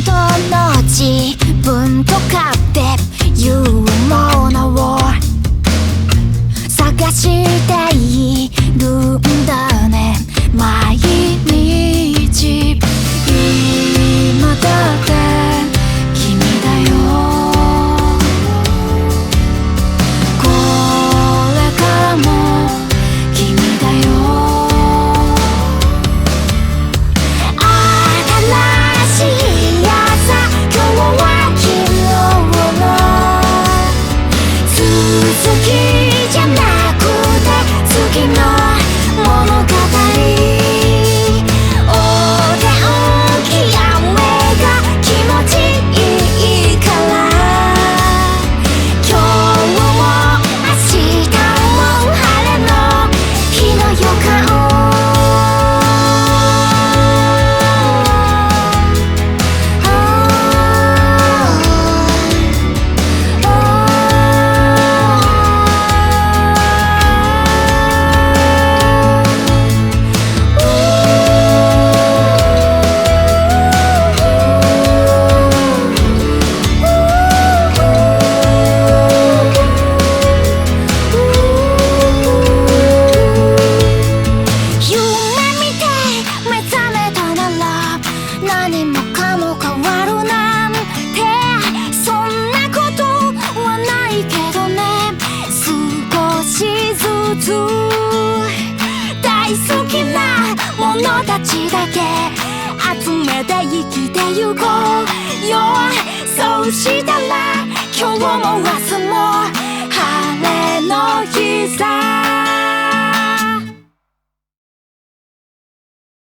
当の自分とかっていうものを探しているんだね毎日。今だって君だよ。これからも君だよ。新しい朝、今日は昨日の続きじゃなくて次の物語。おでんき雨が気持ちいいから今日も明日も晴れの日の予感。何もかも変わるなんてそんなことはないけどね。少しずつ大好きなものたちだけ集めて生きてゆこうよ。そうしたら今日も忘れ